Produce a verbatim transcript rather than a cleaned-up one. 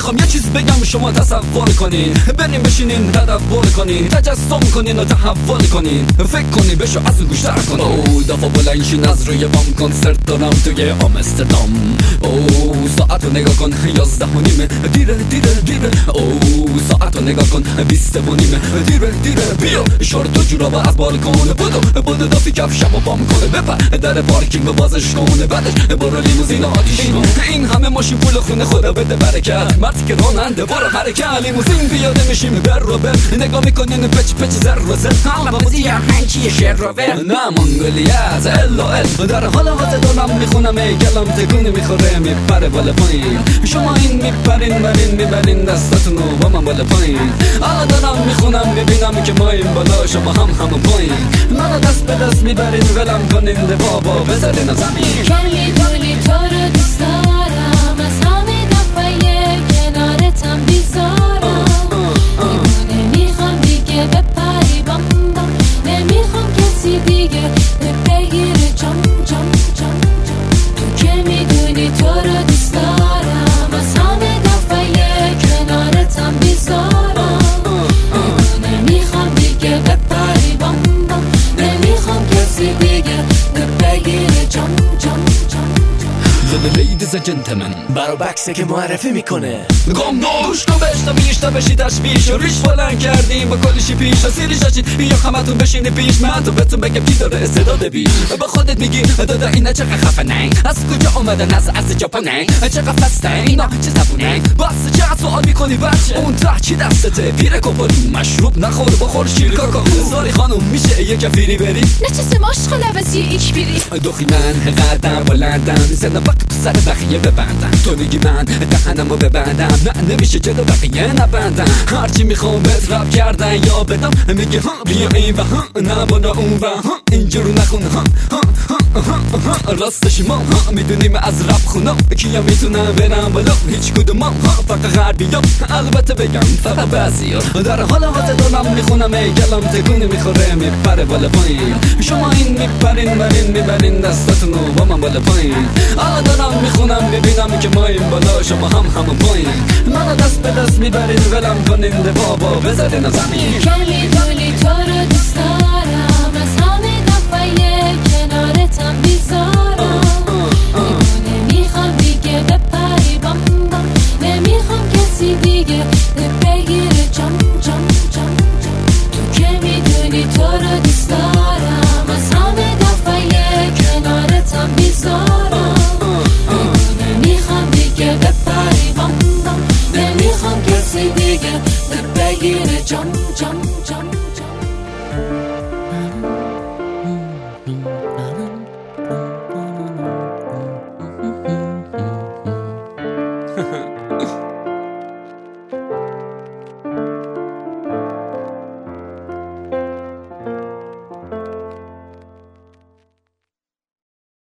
میخوام یه چیز بگم شما تصور کنین، بریم بشینین تدبر کنین، تجسم کنین و تحول کنین، فکر کنین بشو از گوشتر کنین. او دفعه بلنشین از روی بام، کنسرت دارم توی آمستردام. او ساعت رو نگاه کن یازده و نیمه، دیره دیره دیره. او ساعت رو نگاه کن بیست و نیمه، دیره دیره. بیا شورت و جورابه از بالکن، بودو بودو دافی کفشم و بام کنه، بپر در پارکینگ و بازش کنه، بعدش برو لیموزین آتیش کن. این همه ماشین پول خونه خدا بده برکت، مردی که راننده برو حرکت. لیموزین پیاده میشیم بر رو بر، نگاه میکنین پچ پچ زر و زر. حالا بازی هنچیه شر رو بر، نه منگولیت الا ال. در حال حاضر دارم میخونم ای گلم تکونه میخوره میپره بالا پایین. شما این میپرین برین میبرین دستتونو با من بالا پایین. حالا دارم میخونم میبینم که ما این بالا شما هم همون پایین. منو دست به دست میبرین ولم کنین ده بابا بذارین زمین. که میدونی تو رو دوست دارم، از همه دفعه کنارتم بیزارم. نمیخوام دیگه بپری بام بام، نمیخوام کسی دیگه بگیره جام جام جام جام. تو که میدونی تو رو دوست دارم، از همه دفعه کنارتم بیزارم. نمیخوام دیگه بپری بام بام، نمیخوام کسی دیگه بگیره جام جام جام. لیدیز جنتلمن برا بکسه که معرفی میکنه. گم گوش کن بشتا بیشتا بشی تشویش و ریش بلند کردیم با کلیشی پیش و سیری شاشید. بیا خمتون بشینی پیش من تو بهتون بگم کی داره استعداد بیش. با خودت میگی دادا اینا چقدر خفنن، از کجا اومدن از از ژاپنن، چقدر فستن اینا چه زبونن. باز چقدر سوال میکنی بچه اون ته چی دستته؟ پیره کپولی مشروب نخور بخور شیر کاکا. ساری خانم میشه یه کفیری بری نچسه ماشخ لبسی ایک بیری. دوخی من قدم بلندم زنم وقت سر بخیه ببندم. تو میگی من دهنمو ببندم، نه نمیشه جلو بقیه نبندم. هرچی میخوام بهت رب کردن یا بدم، میگه ها بیا این و ها نه بالا اون و ها اینجورو نخون ها ها ها ها. راستش ما ها میدونیم از رب خونا کیا میتونن برن بالا، هیچ کدوم ما ها فقط غربی ها. البته بگم فقط بعضی ها. در حال حاضر دارم میخونم ای گلم تکونه میخوره میپره بالا پایین. شما این میپرین برین میبرین دستتونو با من بالا پایین. حالا دارم میخونم میبینم که ما این بالا شما هم همون پایین. منو دست به دست میبرین ولم کنین ده بابا بذارین زمین. که میدونی تو رو